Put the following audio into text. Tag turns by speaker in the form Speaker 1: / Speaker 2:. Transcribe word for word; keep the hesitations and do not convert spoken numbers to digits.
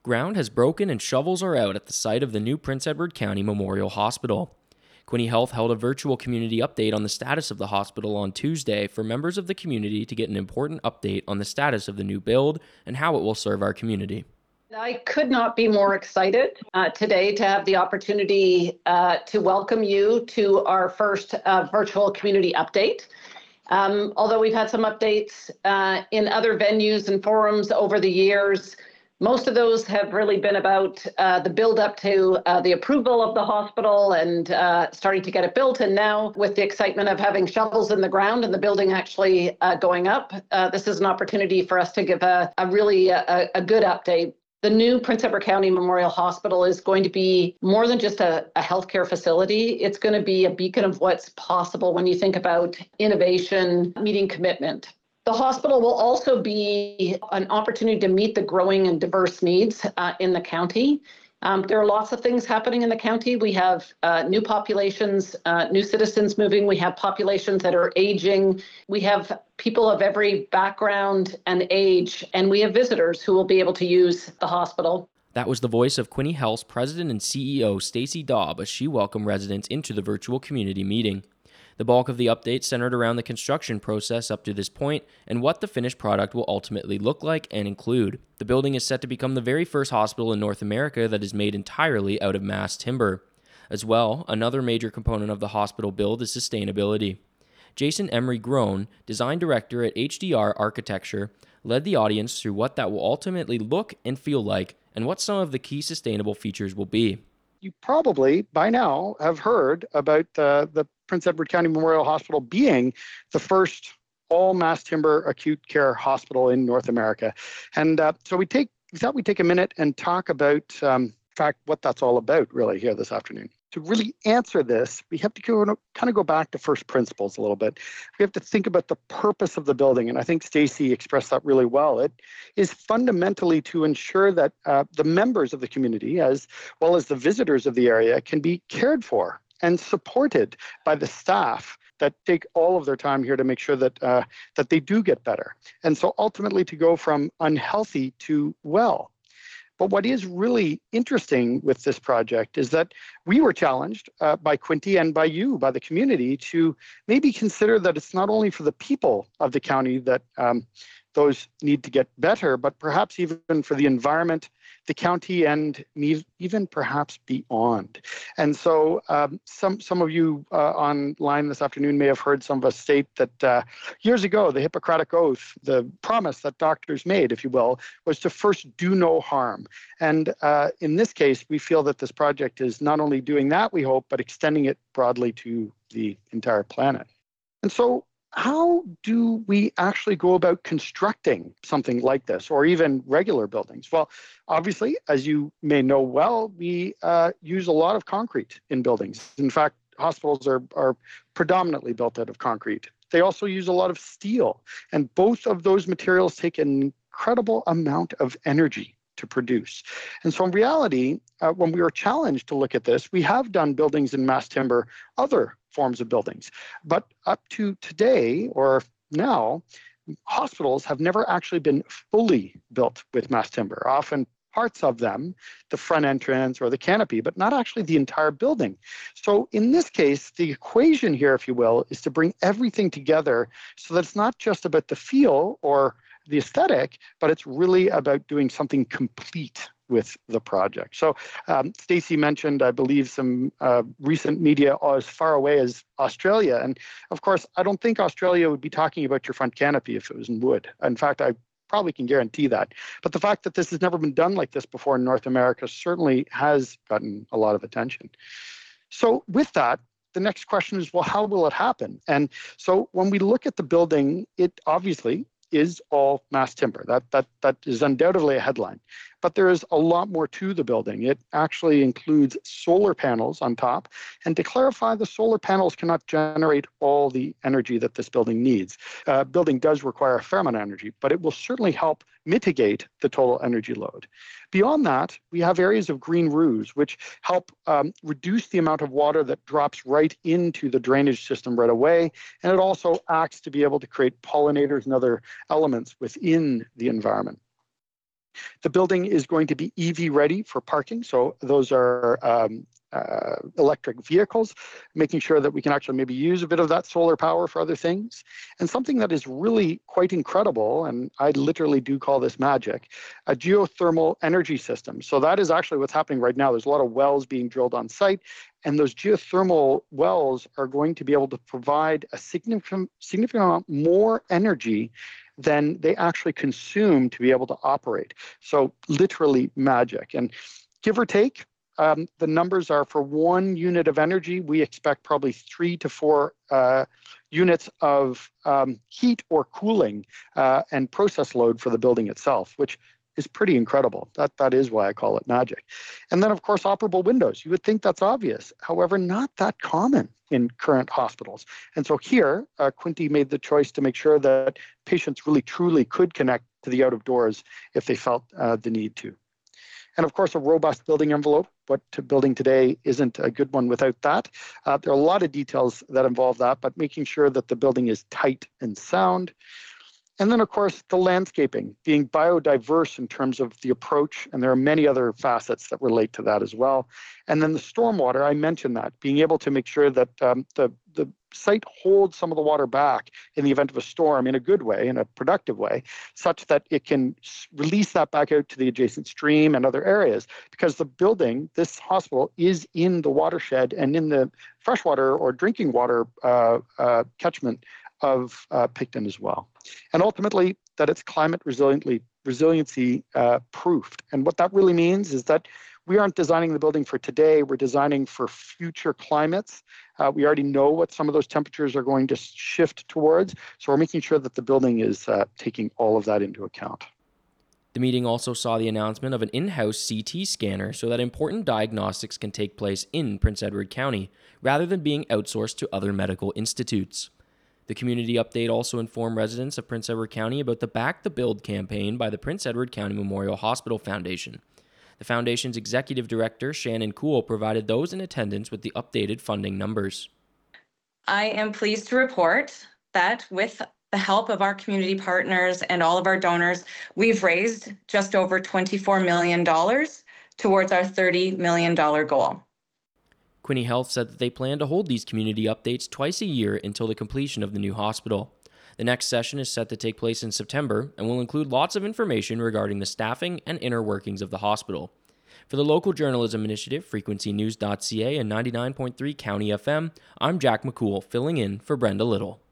Speaker 1: Ground has broken and shovels are out at the site of the new Prince Edward County Memorial Hospital. Quinte Health held a virtual community update on the status of the hospital on Tuesday for members of the community to get an important update on the status of the new build and how it will serve our community.
Speaker 2: I could not be more excited uh, today to have the opportunity uh, to welcome you to our first uh, virtual community update. Um, although we've had some updates uh, in other venues and forums over the years, most of those have really been about uh, the build up to uh, the approval of the hospital and uh, starting to get it built. And now with the excitement of having shovels in the ground and the building actually uh, going up, uh, this is an opportunity for us to give a, a really a, a good update. The new Prince Edward County Memorial Hospital is going to be more than just a, a healthcare facility. It's going to be a beacon of what's possible when you think about innovation, meeting commitment. The hospital will also be an opportunity to meet the growing and diverse needs uh, in the county. Um, there are lots of things happening in the county. We have uh, new populations, uh, new citizens moving. We have populations that are aging. We have people of every background and age, and we have visitors who will be able to use the hospital.
Speaker 1: That was the voice of Quinte Health's President and C E O, Stacey Daub, as she welcomed residents into the virtual community meeting. The bulk of the update centered around the construction process up to this point and what the finished product will ultimately look like and include. The building is set to become the very first hospital in North America that is made entirely out of mass timber. As well, another major component of the hospital build is sustainability. Jason Emery Groen, design director at H D R Architecture, led the audience through what that will ultimately look and feel like and what some of the key sustainable features will be.
Speaker 3: You probably, by now, have heard about uh, the Prince Edward County Memorial Hospital being the first all-mass timber acute care hospital in North America. And uh, so we take, we thought we'd take a minute and talk about, um, in fact, what that's all about really here this afternoon. To really answer this, we have to go, kind of go back to first principles a little bit. We have to think about the purpose of the building, and I think Stacey expressed that really well. It is fundamentally to ensure that uh, the members of the community, as well as the visitors of the area, can be cared for and supported by the staff that take all of their time here to make sure that uh, that they do get better. And so ultimately to go from unhealthy to well. But what is really interesting with this project is that we were challenged uh, by Quinte and by you, by the community, to maybe consider that it's not only for the people of the county that um, those need to get better, but perhaps even for the environment, the county, and even perhaps beyond. And so um, some some of you uh, online this afternoon may have heard some of us state that uh, years ago, the Hippocratic Oath, the promise that doctors made, if you will, was to first do no harm. And uh, in this case, we feel that this project is not only doing that, we hope, but extending it broadly to the entire planet. And so how do we actually go about constructing something like this, or even regular buildings? Well, obviously, as you may know well, we uh, use a lot of concrete in buildings. In fact, hospitals are, are predominantly built out of concrete. They also use a lot of steel, and both of those materials take an incredible amount of energy to produce. And so in reality, uh, when we were challenged to look at this, we have done buildings in mass timber, other forms of buildings. But up to today, or now, hospitals have never actually been fully built with mass timber. Often parts of them, the front entrance or the canopy, but not actually the entire building. So in this case, the equation here, if you will, is to bring everything together so that it's not just about the feel or the aesthetic, but it's really about doing something complete with the project. So um, Stacey mentioned, I believe, some uh, recent media as far away as Australia. And of course, I don't think Australia would be talking about your front canopy if it was in wood. In fact, I probably can guarantee that. But the fact that this has never been done like this before in North America certainly has gotten a lot of attention. So with that, the next question is, well, how will it happen? And so when we look at the building, it obviously is all mass timber. That, that, that is undoubtedly a headline. But there is a lot more to the building. It actually includes solar panels on top. And to clarify, the solar panels cannot generate all the energy that this building needs. Uh, building does require a fair amount of energy, but it will certainly help mitigate the total energy load. Beyond that, we have areas of green roofs, which help um, reduce the amount of water that drops right into the drainage system right away. And it also acts to be able to create pollinators and other elements within the environment. The building is going to be E V ready for parking. So those are um, uh, electric vehicles, making sure that we can actually maybe use a bit of that solar power for other things. And something that is really quite incredible, and I literally do call this magic, a geothermal energy system. So that is actually what's happening right now. There's a lot of wells being drilled on site, and those geothermal wells are going to be able to provide a significant, significant amount more energy than they actually consume to be able to operate. So literally magic. And give or take, um, the numbers are for one unit of energy, we expect probably three to four uh, units of um, heat or cooling uh, and process load for the building itself, which is pretty incredible. That That is why I call it magic. And then, of course, operable windows. You would think that's obvious. However, not that common in current hospitals. And so here, uh, Quinte made the choice to make sure that patients really, truly could connect to the out of doors if they felt uh, the need to. And of course, a robust building envelope. What to building today isn't a good one without that. Uh, there are a lot of details that involve that, but making sure that the building is tight and sound. And then, of course, the landscaping, being biodiverse in terms of the approach, and there are many other facets that relate to that as well. And then the stormwater, I mentioned that, being able to make sure that um, the, the site holds some of the water back in the event of a storm in a good way, in a productive way, such that it can release that back out to the adjacent stream and other areas. Because the building, this hospital, is in the watershed and in the freshwater or drinking water uh, uh, catchment of uh, Picton as well. And ultimately, that it's climate resiliently, resiliency uh, proofed. And what that really means is that we aren't designing the building for today, we're designing for future climates. Uh, we already know what some of those temperatures are going to shift towards, so we're making sure that the building is uh, taking all of that into account.
Speaker 1: The meeting also saw the announcement of an in-house C T scanner so that important diagnostics can take place in Prince Edward County, rather than being outsourced to other medical institutes. The community update also informed residents of Prince Edward County about the Back the Build campaign by the Prince Edward County Memorial Hospital Foundation. The foundation's executive director, Shannon Kuhl, provided those in attendance with the updated funding numbers.
Speaker 4: I am pleased to report that with the help of our community partners and all of our donors, we've raised just over twenty-four million dollars towards our thirty million dollars goal.
Speaker 1: Quinte Health said that they plan to hold these community updates twice a year until the completion of the new hospital. The next session is set to take place in September and will include lots of information regarding the staffing and inner workings of the hospital. For the local journalism initiative, frequency news dot c a and ninety-nine point three County F M, I'm Jack McCool, filling in for Brenda Little.